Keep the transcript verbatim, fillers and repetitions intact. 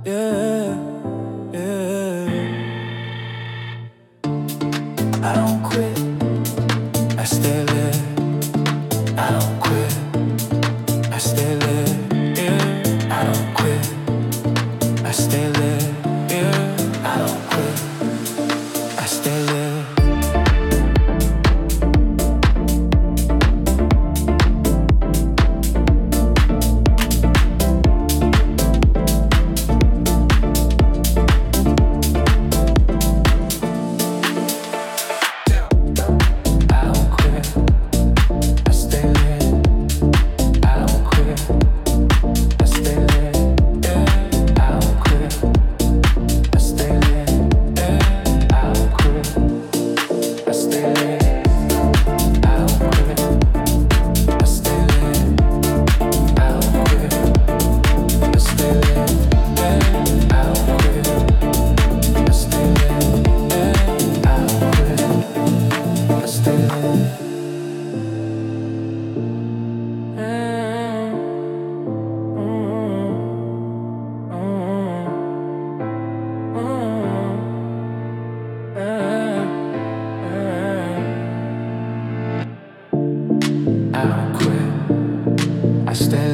Yeah, yeah. I don't quit, I stay lit. I don't quit, I stay lit. Yeah, I don't quit, I stay lit. Yeah, I don't quit, I stay lit. I stay